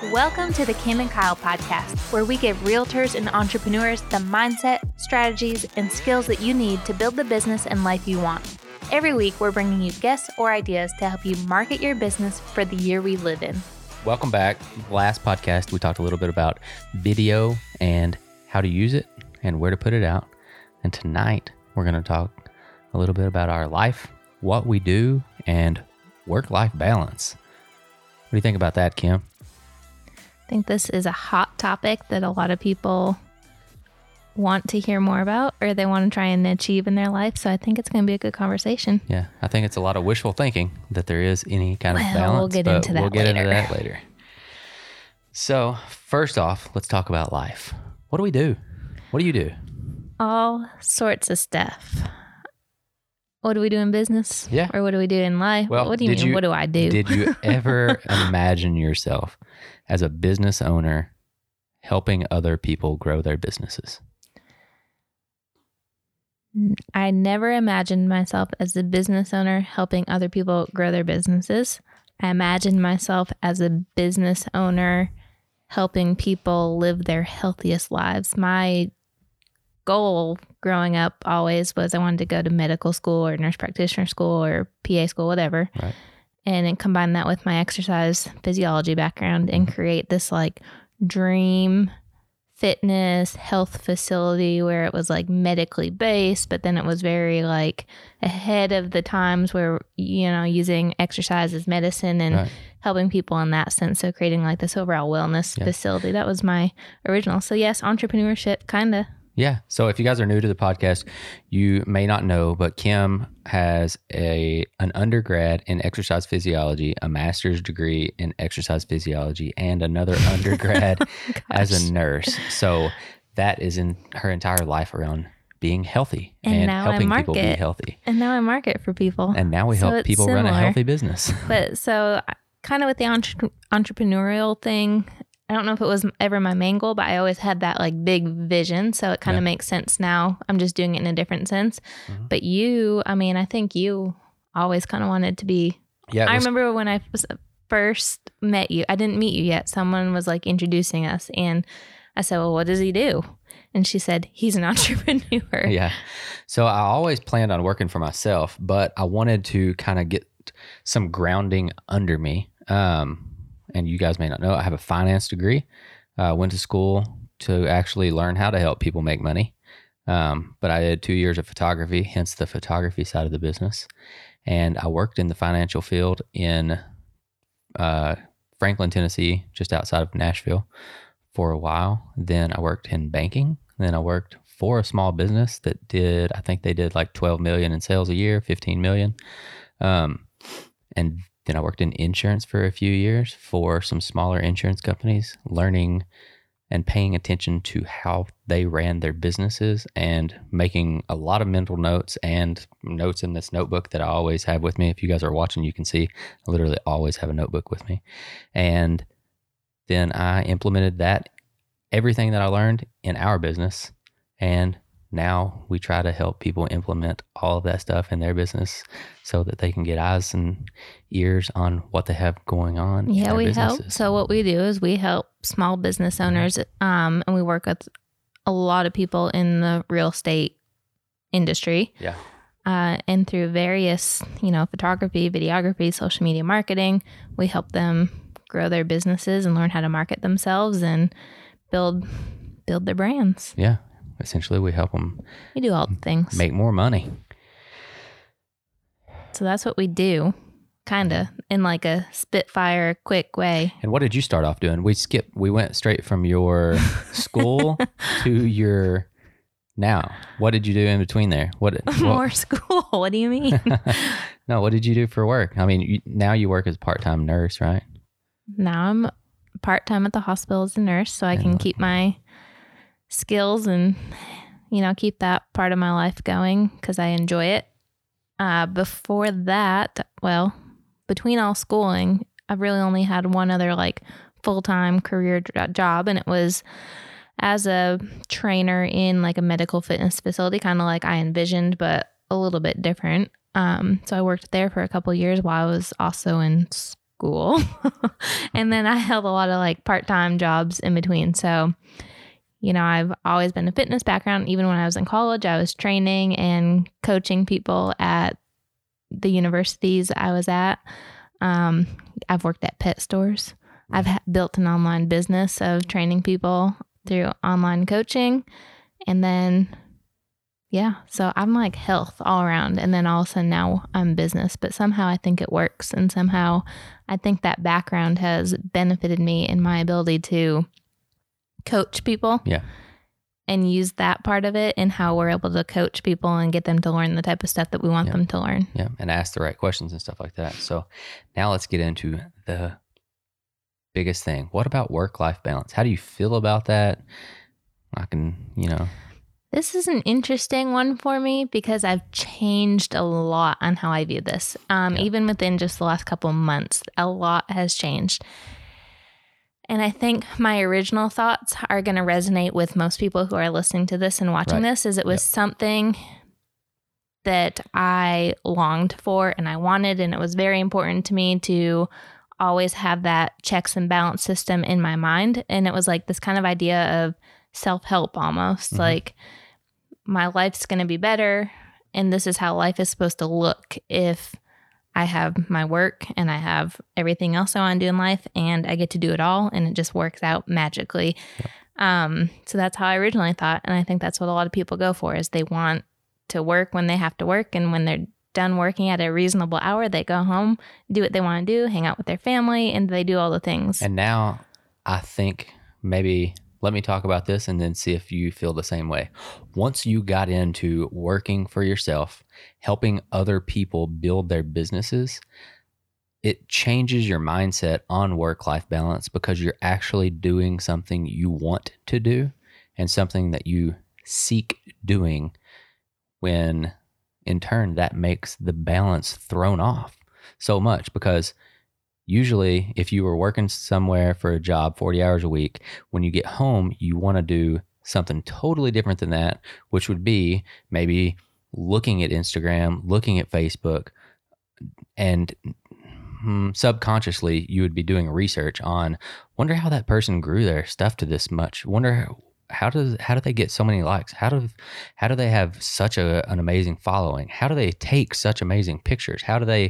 Welcome to the Kim and Kyle podcast, where we give realtors and entrepreneurs the mindset, strategies, and skills that you need to build the business and life you want. Every week, we're bringing you guests or ideas to help you market your business for the year we live in. Welcome back. Last podcast, we talked a little bit about video and how to use it and where to put it out. And tonight, we're going to talk a little bit about our life, what we do, and work-life balance. What do you think about that, Kim? I think this is a hot topic that a lot of people want to hear more about, or they want to try and achieve in their life. So I think it's going to be a good conversation. Yeah, I think it's a lot of wishful thinking that there is any kind of balance. We'll get into that later. So first off, let's talk about life. What do we do? What do you do? All sorts of stuff. What do we do in business? Yeah. Or what do we do in life? Well, what do you mean? What do I do? Did you ever imagine yourself as a business owner helping other people grow their businesses? I never imagined myself as a business owner helping other people grow their businesses. I imagined myself as a business owner helping people live their healthiest lives. My goal growing up always was I wanted to go to medical school or nurse practitioner school or PA school, whatever. Right. And then combine that with my exercise physiology background and create this like dream fitness health facility where it was like medically based, but then it was very like ahead of the times where, you know, using exercise as medicine and helping people in that sense. So creating like this overall wellness facility. That was my original. So yes, entrepreneurship, kind of. Yeah. So if you guys are new to the podcast, you may not know, but Kim has an undergrad in exercise physiology, a master's degree in exercise physiology, and another undergrad as a nurse. So that is in her entire life around being healthy and helping people be healthy. And now I market for people. And now we help people run a healthy business. But so kind of with the entrepreneurial thing, I don't know if it was ever my main goal, but I always had that like big vision. So it kind of makes sense now. I'm just doing it in a different sense. Mm-hmm. But you, I mean, I think you always kind of wanted to be. Yeah. I remember when I first met you, I didn't meet you yet. Someone was like introducing us and I said, well, what does he do? And she said, he's an entrepreneur. Yeah. So I always planned on working for myself, but I wanted to kind of get some grounding under me. And you guys may not know, I have a finance degree. Went to school to actually learn how to help people make money. But I did 2 years of photography, hence the photography side of the business. And I worked in the financial field in Franklin, Tennessee, just outside of Nashville for a while. Then I worked in banking. Then I worked for a small business that I think they did like 12 million in sales a year, 15 million. And then I worked in insurance for a few years for some smaller insurance companies, learning and paying attention to how they ran their businesses and making a lot of mental notes and notes in this notebook that I always have with me. If you guys are watching, you can see I literally always have a notebook with me. And then I implemented everything that I learned in our business. And now we try to help people implement all of that stuff in their business so that they can get eyes and ears on what they have going on. Yeah, we help. So what we do is we help small business owners, and we work with a lot of people in the real estate industry. Yeah. And through various, photography, videography, social media marketing, we help them grow their businesses and learn how to market themselves and build their brands. Yeah. Essentially, we help them. We do all the things. Make more money. So that's what we do, kind of, in like a spitfire, quick way. And what did you start off doing? We went straight from your school to your now. What did you do in between there? More school. What do you mean? No, what did you do for work? I mean, now you work as a part-time nurse, right? Now I'm part-time at the hospital as a nurse, so I can keep my skills and keep that part of my life going because I enjoy it. Before that, well, between all schooling, I've really only had one other like full-time career job, and it was as a trainer in like a medical fitness facility, kind of like I envisioned, but a little bit different. So I worked there for a couple of years while I was also in school. And then I held a lot of like part-time jobs in between. So, you know, I've always been a fitness background. Even when I was in college, I was training and coaching people at the universities I was at. I've worked at pet stores. I've built an online business of training people through online coaching. And then, yeah, so I'm like health all around. And then all of a sudden now I'm business, but somehow I think it works. And somehow I think that background has benefited me in my ability to coach people. Yeah. And use that part of it and how we're able to coach people and get them to learn the type of stuff that we want them to learn. Yeah. And ask the right questions and stuff like that. So now let's get into the biggest thing. What about work-life balance? How do you feel about that? I can, This is an interesting one for me because I've changed a lot on how I view this. Even within just the last couple of months, a lot has changed. And I think my original thoughts are going to resonate with most people who are listening to this and watching this, is it was something that I longed for and I wanted, and it was very important to me to always have that checks and balance system in my mind. And it was like this kind of idea of self-help almost, like my life's going to be better, and this is how life is supposed to look if I have my work and I have everything else I want to do in life and I get to do it all and it just works out magically. So that's how I originally thought. And I think that's what a lot of people go for, is they want to work when they have to work. And when they're done working at a reasonable hour, they go home, do what they want to do, hang out with their family, and they do all the things. And now I think maybe let me talk about this and then see if you feel the same way. Once you got into working for yourself, helping other people build their businesses, it changes your mindset on work-life balance because you're actually doing something you want to do and something that you seek doing, when in turn that makes the balance thrown off so much. Because usually, if you were working somewhere for a job 40 hours a week, when you get home, you want to do something totally different than that, which would be maybe looking at Instagram, looking at Facebook, and subconsciously you would be doing research on, wonder how that person grew their stuff to this much. Wonder how do they get so many likes? How do they have such an amazing following? How do they take such amazing pictures? How do they,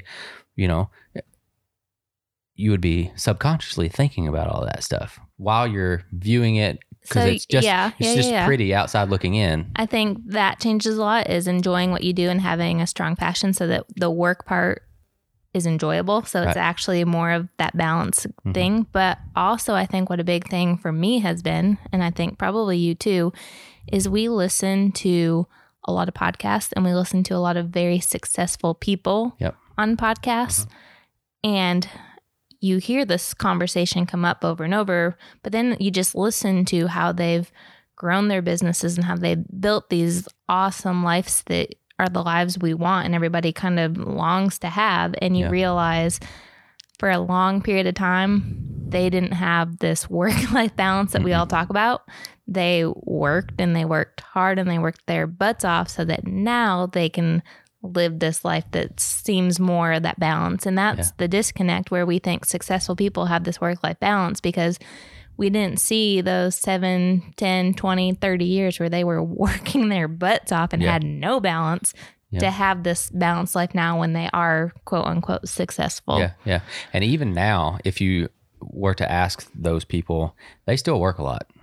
you would be subconsciously thinking about all that stuff while you're viewing it, because it's just pretty outside looking in. I think that changes a lot, is enjoying what you do and having a strong passion so that the work part is enjoyable. So it's actually more of that balance thing. But also I think what a big thing for me has been, and I think probably you too, is we listen to a lot of podcasts and we listen to a lot of very successful people on podcasts. And you hear this conversation come up over and over, but then you just listen to how they've grown their businesses and how they built these awesome lives that are the lives we want and everybody kind of longs to have. And you realize for a long period of time, they didn't have this work-life balance that we all talk about. They worked and they worked hard and they worked their butts off so that now they can live this life that seems more that balance. And that's the disconnect, where we think successful people have this work-life balance because we didn't see those 7, 10, 20, 30 years where they were working their butts off and had no balance to have this balanced life now when they are quote unquote successful. Yeah. And even now, if you were to ask those people, they still work a lot.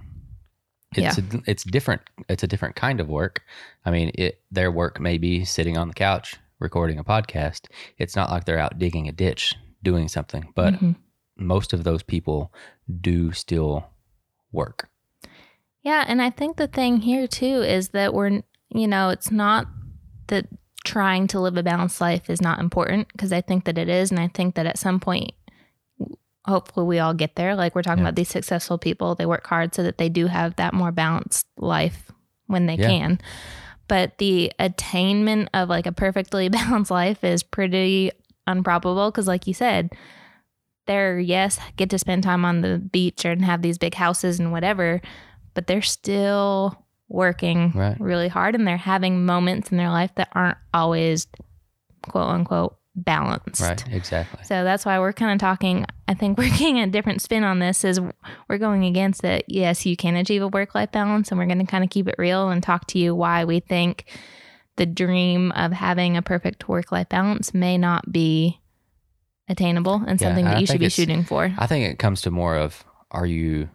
It's different. It's a different kind of work. I mean, their work may be sitting on the couch recording a podcast. It's not like they're out digging a ditch doing something, but most of those people do still work. Yeah, and I think the thing here too is that we're, it's not that trying to live a balanced life is not important, because I think that it is, and I think that at some point hopefully we all get there. Like we're talking about these successful people, they work hard so that they do have that more balanced life when they can. But the attainment of like a perfectly balanced life is pretty improbable, because like you said, they're, get to spend time on the beach and have these big houses and whatever, but they're still working really hard, and they're having moments in their life that aren't always quote unquote balanced. Right. Exactly. So that's why we're kind of talking, I think we're getting a different spin on this is we're going against it. Yes, you can achieve a work-life balance, and we're going to kind of keep it real and talk to you why we think the dream of having a perfect work-life balance may not be attainable and something that you should be shooting for. I think it comes to more of, are you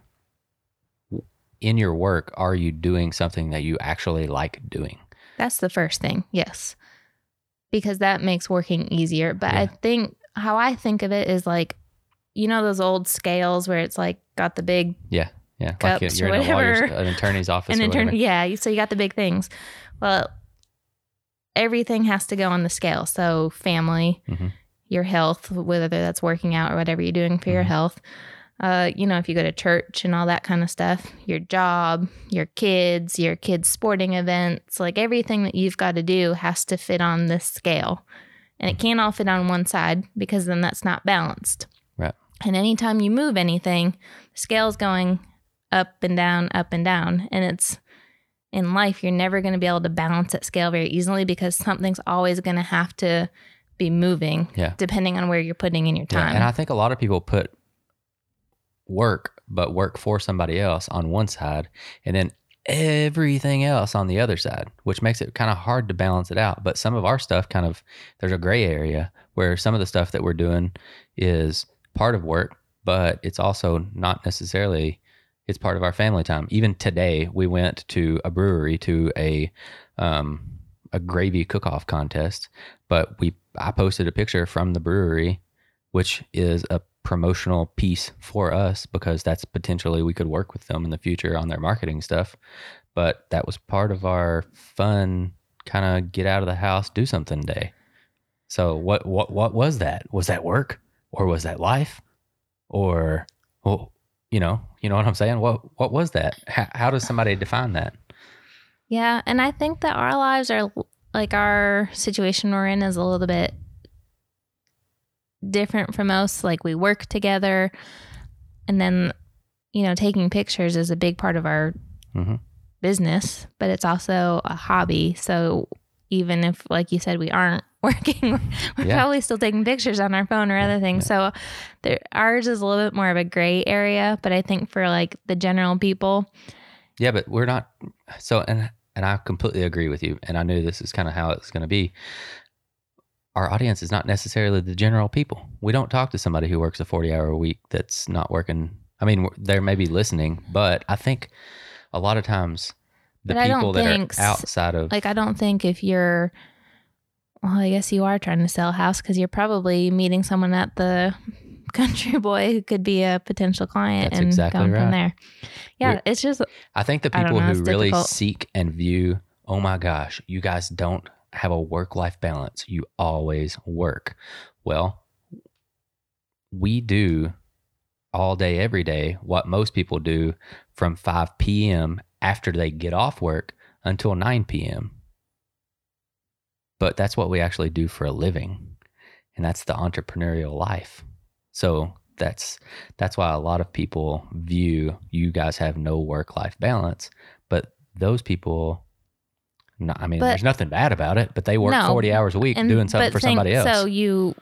in your work, are you doing something that you actually like doing? That's the first thing. Yes. Because that makes working easier. But I think how I think of it is like, you know, those old scales where it's like got the big cups like you're or in whatever. an attorney's office. So you got the big things. Well, everything has to go on the scale. So family, your health, whether that's working out or whatever you're doing for your health. You know, if you go to church and all that kind of stuff, your job, your kids sporting events, like everything that you've got to do has to fit on this scale. And it can't all fit on one side because then that's not balanced. Right. And anytime you move anything, the scale's going up and down, up and down. And it's in life, you're never going to be able to balance that scale very easily because something's always going to have to be moving depending on where you're putting in your time. Yeah, and I think a lot of people put work for somebody else on one side and then everything else on the other side, which makes it kind of hard to balance it out. But some of our stuff there's a gray area where some of the stuff that we're doing is part of work, but it's also not necessarily, it's part of our family time. Even today, we went to a brewery to a gravy cook-off contest, but I posted a picture from the brewery, which is a promotional piece for us because that's potentially we could work with them in the future on their marketing stuff. But that was part of our fun kind of get out of the house, do something day. So what was that? Was that work or was that life? Or, well, you know what I'm saying? What was that? How does somebody define that? Yeah. And I think that our lives are like our situation we're in is a little bit different from most. Like we work together and then, you know, taking pictures is a big part of our business, but it's also a hobby. So even if, like you said, we aren't working, we're probably still taking pictures on our phone or other things. So ours is a little bit more of a gray area, but I think for like the general people. Yeah, but we're not. So, and I completely agree with you. And I knew this is kind of how it's going to be. Our audience is not necessarily the general people. We don't talk to somebody who works a 40-hour week that's not working. I mean, they may be listening, but I think a lot of times the people that are outside of... Like, I don't think if you're... Well, I guess you are trying to sell a house because you're probably meeting someone at the Country Boy who could be a potential client. That's exactly going right. from there. Yeah, it's just... I think the people who really seek and view, oh my gosh, you guys don't have a work-life balance. You always work. Well, we do all day, every day, what most people do from 5 p.m. after they get off work until 9 p.m. But that's what we actually do for a living. And that's the entrepreneurial life. So that's why a lot of people view you guys have no work-life balance. But those people... No, I mean, there's nothing bad about it, but they work 40 hours a week doing something for somebody else. So you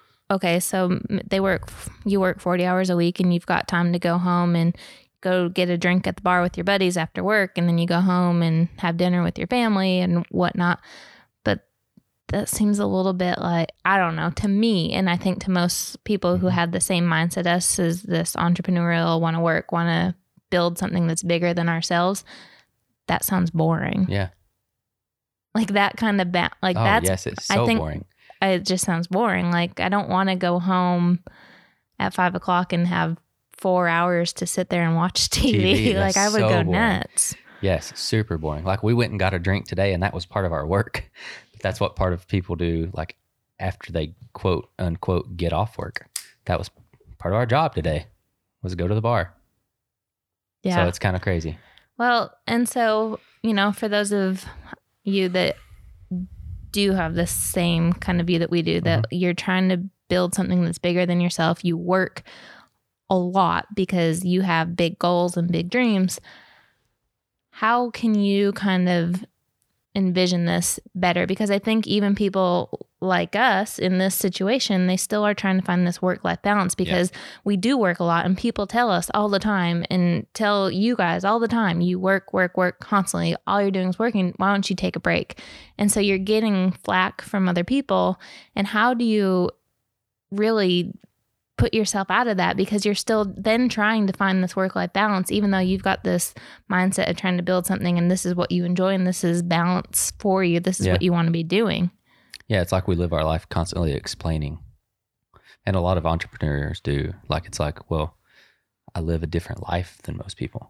work 40 hours a week and you've got time to go home and go get a drink at the bar with your buddies after work. And then you go home and have dinner with your family and whatnot. But that seems a little bit like, I don't know, to me, and I think to most people who have the same mindset as is this entrepreneurial, want to build something that's bigger than ourselves. That sounds boring. Yeah. Like that kind of yes, it's so boring. It just sounds boring. Like I don't want to go home at 5 o'clock and have 4 hours to sit there and watch TV. Like I would go nuts. Yes, super boring. Like we went and got a drink today, and that was part of our work. That's what part of people do. Like after they quote unquote get off work, that was part of our job today. Was go to the bar. Yeah. So it's kind of crazy. Well, and so for those of you that do have the same kind of view that we do, that you're trying to build something that's bigger than yourself. You work a lot because you have big goals and big dreams. How can you kind of envision this better? Because I think even people like us in this situation, they still are trying to find this work-life balance because we do work a lot, and people tell us all the time and tell you guys all the time, you work constantly. All you're doing is working. Why don't you take a break? And so you're getting flack from other people. And how do you really put yourself out of that? Because you're still then trying to find this work-life balance, even though you've got this mindset of trying to build something and this is what you enjoy and this is balance for you. This is what you want to be doing. Yeah, it's like we live our life constantly explaining. And a lot of entrepreneurs do. Like, it's like, well, I live a different life than most people.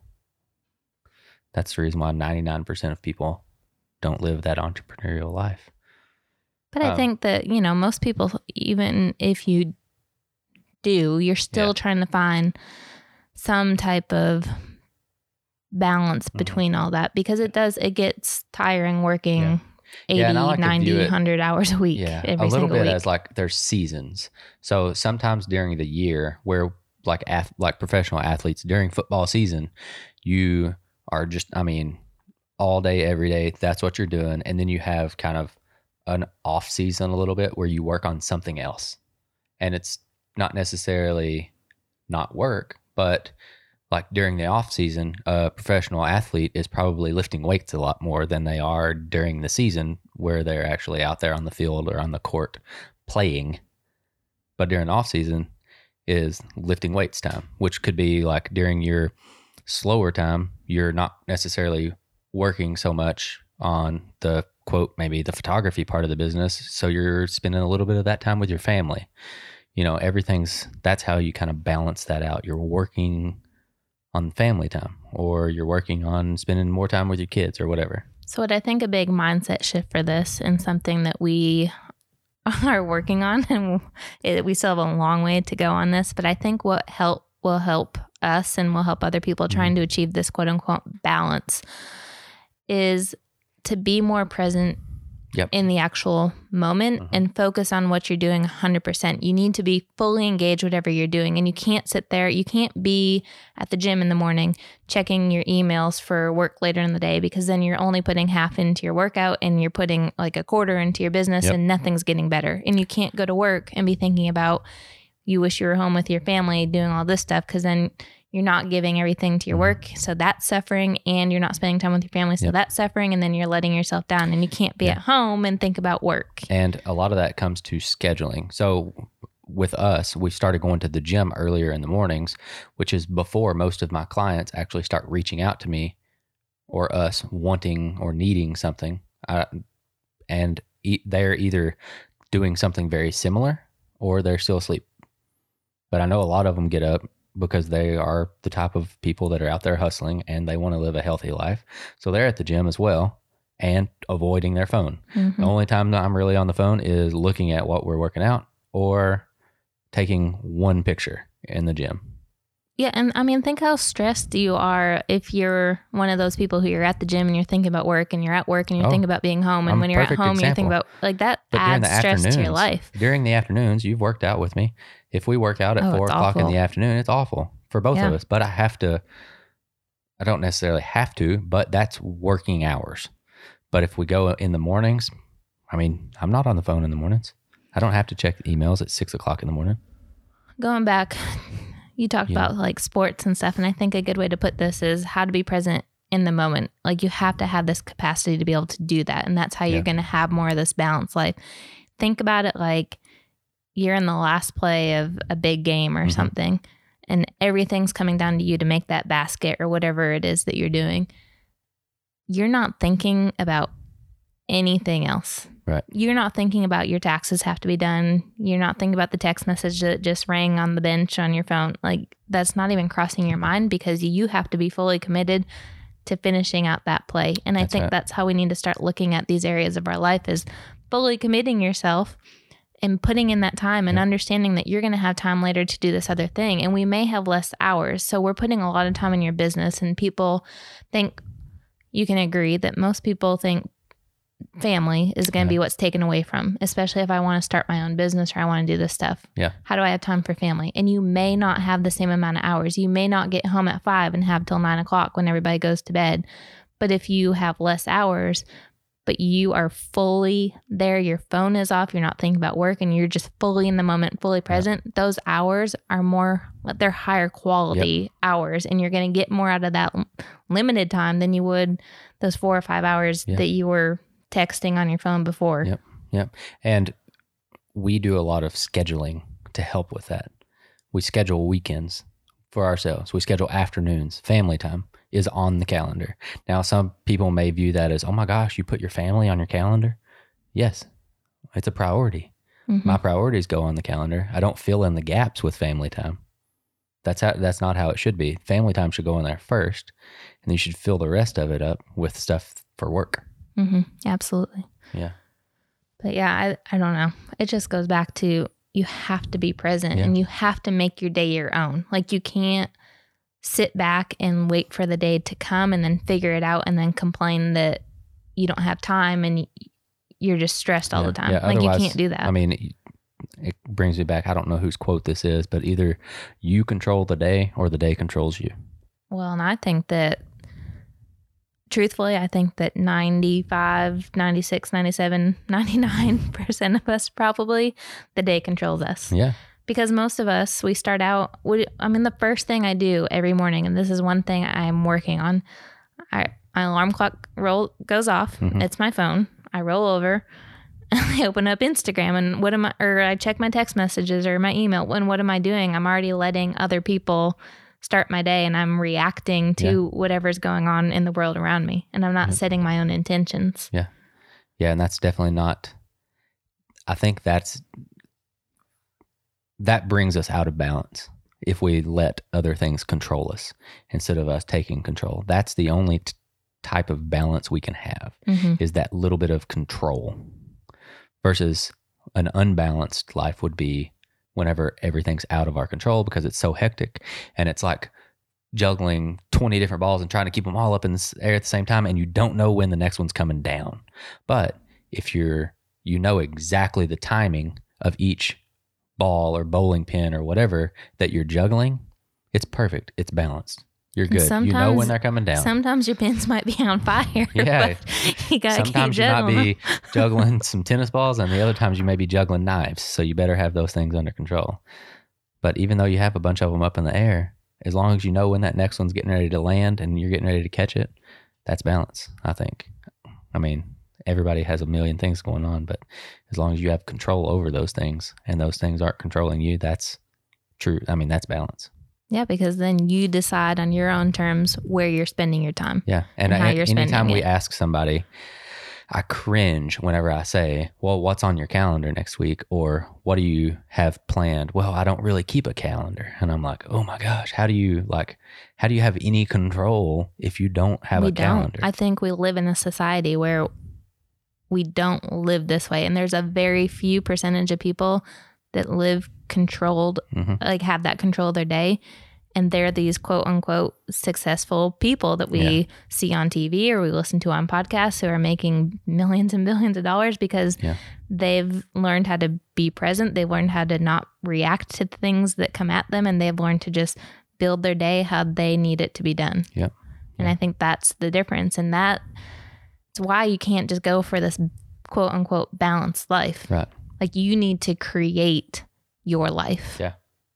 That's the reason why 99% of people don't live that entrepreneurial life. But I think that, most people, even if you do, you're still trying to find some type of balance between all that, because it gets tiring working 80, like 90, 100 hours a week. Yeah, every a little bit week. As like there's seasons. So sometimes during the year where like professional athletes during football season, you are just, all day, every day, that's what you're doing. And then you have kind of an off season a little bit where you work on something else. And it's not necessarily not work, but like during the off season, a professional athlete is probably lifting weights a lot more than they are during the season where they're actually out there on the field or on the court playing. But during off season is lifting weights time, which could be like during your slower time, you're not necessarily working so much on the quote, maybe the photography part of the business. So you're spending a little bit of that time with your family. That's how you kind of balance that out. You're working on family time, or you're working on spending more time with your kids or whatever. So what I think a big mindset shift for this, and something that we are working on, and we still have a long way to go on this, but I think what will help us and will help other people trying to achieve this quote unquote balance is to be more present in the actual moment and focus on what you're doing 100%. You need to be fully engaged whatever you're doing, and you can't sit there. You can't be at the gym in the morning checking your emails for work later in the day, because then you're only putting half into your workout and you're putting like a quarter into your business and nothing's getting better. And you can't go to work and be thinking about you wish you were home with your family doing all this stuff, because then you're not giving everything to your work. So that's suffering, and you're not spending time with your family. So that's suffering. And then you're letting yourself down, and you can't be at home and think about work. And a lot of that comes to scheduling. So with us, we started going to the gym earlier in the mornings, which is before most of my clients actually start reaching out to me or us wanting or needing something. And they're either doing something very similar or they're still asleep. But I know a lot of them get up because they are the type of people that are out there hustling and they want to live a healthy life. So they're at the gym as well and avoiding their phone. The only time that I'm really on the phone is looking at what we're working out or taking one picture in the gym. Yeah. And think how stressed you are if you're one of those people who you're at the gym and you're thinking about work, and you're at work and you're thinking about being home. And when you're at home, you're thinking about like that. But adds stress to your life. During the afternoons, you've worked out with me. If we work out at 4 o'clock in the afternoon, it's awful for both of us. But I don't necessarily have to, but that's working hours. But if we go in the mornings, I'm not on the phone in the mornings. I don't have to check the emails at 6 o'clock in the morning. Going back, you talked about like sports and stuff. And I think a good way to put this is how to be present in the moment. Like you have to have this capacity to be able to do that. And that's how you're going to have more of this balanced life. Think about it like you're in the last play of a big game or something, and everything's coming down to you to make that basket or whatever it is that you're doing. You're not thinking about anything else. Right. You're not thinking about your taxes have to be done. You're not thinking about the text message that just rang on the bench on your phone. Like that's not even crossing your mind, because you have to be fully committed to finishing out that play. And I think that's how we need to start looking at these areas of our life, is fully committing yourself and putting in that time and understanding that you're going to have time later to do this other thing. And we may have less hours. So we're putting a lot of time in your business, and people think, you can agree that most people think family is going to be what's taken away from, especially if I want to start my own business or I want to do this stuff. Yeah. How do I have time for family? And you may not have the same amount of hours. You may not get home at 5 and have till 9 o'clock when everybody goes to bed. But if you have less hours, but you are fully there. Your phone is off. You're not thinking about work and you're just fully in the moment, fully present. Those hours are more, they're higher quality hours, and you're going to get more out of that limited time than you would those 4 or 5 hours that you were texting on your phone before. Yep. And we do a lot of scheduling to help with that. We schedule weekends for ourselves. We schedule afternoons. Family time is on the calendar. Now, some people may view that as, oh my gosh, you put your family on your calendar? Yes, it's a priority. Mm-hmm. My priorities go on the calendar. I don't fill in the gaps with family time. That's not how it should be. Family time should go in there first, and you should fill the rest of it up with stuff for work. Mm-hmm. Absolutely. Yeah. But yeah, I don't know. It just goes back to, you have to be present and you have to make your day your own. Like, you can't sit back and wait for the day to come and then figure it out and then complain that you don't have time and you're just stressed all the time. Like, you can't do that. I mean, it brings me back. I don't know whose quote this is, but either you control the day or the day controls you. Well, and I think that, truthfully, I think that 95, 96, 97, 99% of us, probably, the day controls us. Yeah. Because most of us, we start out, the first thing I do every morning, and this is one thing I'm working on, my alarm clock goes off. Mm-hmm. It's my phone. I roll over and I open up Instagram, and I check my text messages or my email. And what am I doing? I'm already letting other people start my day, and I'm reacting to whatever's going on in the world around me, and I'm not setting my own intentions. Yeah. And that's definitely not, I think that brings us out of balance if we let other things control us instead of us taking control. That's the only type of balance we can have, is that little bit of control, versus an unbalanced life would be whenever everything's out of our control because it's so hectic, and it's like juggling 20 different balls and trying to keep them all up in the air at the same time, and you don't know when the next one's coming down. But if you know exactly the timing of each ball or bowling pin or whatever that you're juggling, it's perfect. It's balanced. You're good. You know when they're coming down. Sometimes your pins might be on fire. Yeah. You gotta sometimes keep juggling. You might be juggling some tennis balls, and the other times you may be juggling knives. So you better have those things under control. But even though you have a bunch of them up in the air, as long as you know when that next one's getting ready to land and you're getting ready to catch it, that's balance, I think. I mean, everybody has a million things going on, but as long as you have control over those things and those things aren't controlling you, that's true. I mean, that's balance. Yeah, because then you decide on your own terms where you're spending your time. Yeah, and how you're spending it. Anytime we ask somebody, I cringe whenever I say, well, what's on your calendar next week? Or what do you have planned? Well, I don't really keep a calendar. And I'm like, oh my gosh, how do you have any control if you don't have a calendar? I think we live in a society where we don't live this way. And there's a very few percentage of people that live controlled, like have that control of their day. And they're these quote unquote successful people that we see on TV or we listen to on podcasts who are making millions and billions of dollars because they've learned how to be present. They've learned how to not react to things that come at them, and they've learned to just build their day how they need it to be done. Yep. And I think that's the difference. And that's why you can't just go for this quote unquote balanced life. Right. Like, you need to create your life. Yeah.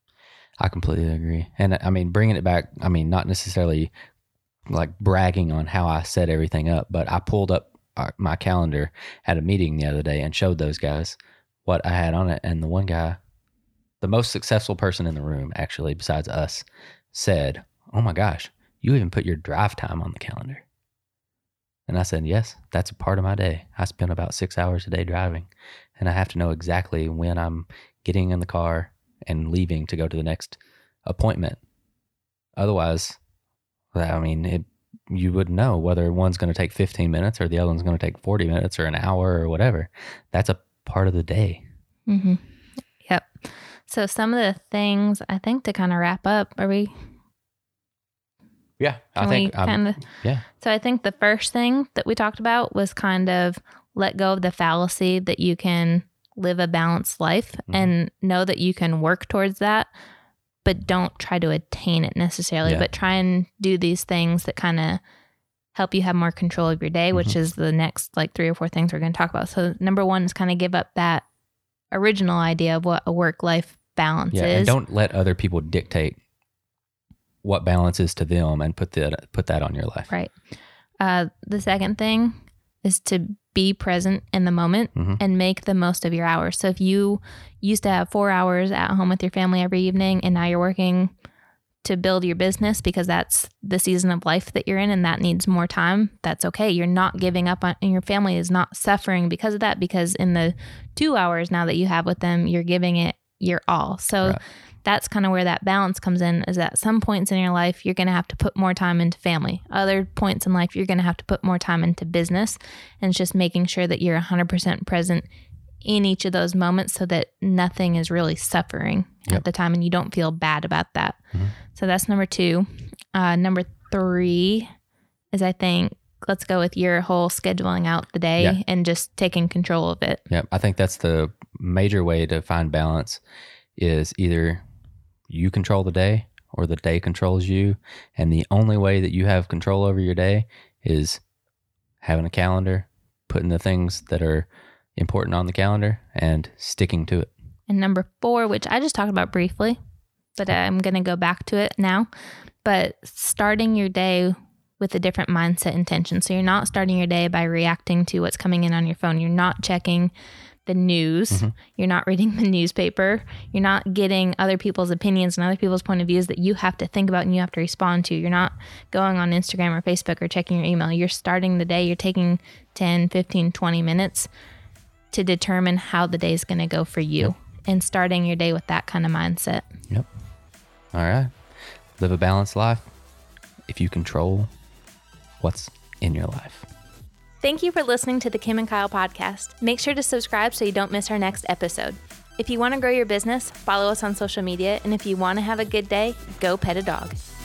I completely agree. And I mean, bringing it back, I mean, not necessarily like bragging on how I set everything up, but I pulled up my calendar at a meeting the other day and showed those guys what I had on it. And the one guy, the most successful person in the room, actually, besides us, said, oh my gosh, you even put your drive time on the calendar. And I said, yes, that's a part of my day. I spend about 6 hours a day driving, and I have to know exactly when I'm getting in the car and leaving to go to the next appointment. Otherwise, I mean, you wouldn't know whether one's going to take 15 minutes or the other one's going to take 40 minutes or an hour or whatever. That's a part of the day. Mm-hmm. Yep. So some of the things, I think, to kind of wrap up, are we... Yeah, I think yeah. So I think the first thing that we talked about was kind of let go of the fallacy that you can live a balanced life and know that you can work towards that, but don't try to attain it necessarily, but try and do these things that kind of help you have more control of your day, which is the next like 3 or 4 things we're going to talk about. So number 1 is kind of give up that original idea of what a work-life balance is. And don't let other people dictate what balance is to them and put that on your life. Right. The second thing is to be present in the moment and make the most of your hours. So if you used to have 4 hours at home with your family every evening and now you're working to build your business because that's the season of life that you're in and that needs more time, that's okay. You're not giving up on, and your family is not suffering because of that, because in the 2 hours now that you have with them, you're giving it your all. So that's kind of where that balance comes in, is at some points in your life, you're going to have to put more time into family. Other points in life, you're going to have to put more time into business. And it's just making sure that you're 100% present in each of those moments so that nothing is really suffering at the time and you don't feel bad about that. So that's number 2. Number 3 is, I think, let's go with your whole scheduling out the day and just taking control of it. Yeah, I think that's the major way to find balance, is either you control the day or the day controls you. And the only way that you have control over your day is having a calendar, putting the things that are important on the calendar and sticking to it. And number 4, which I just talked about briefly, but I'm going to go back to it now, but starting your day with a different mindset intention. So you're not starting your day by reacting to what's coming in on your phone. You're not checking the news. You're not reading the newspaper. You're not getting other people's opinions and other people's point of views that you have to think about and you have to respond to. You're not going on Instagram or Facebook or checking your email. You're starting the day. You're taking 10, 15, 20 minutes to determine how the day is going to go for you and starting your day with that kind of mindset. Yep. All right. Live a balanced life if you control what's in your life. Thank you for listening to the Kim and Kyle podcast. Make sure to subscribe so you don't miss our next episode. If you want to grow your business, follow us on social media. And if you want to have a good day, go pet a dog.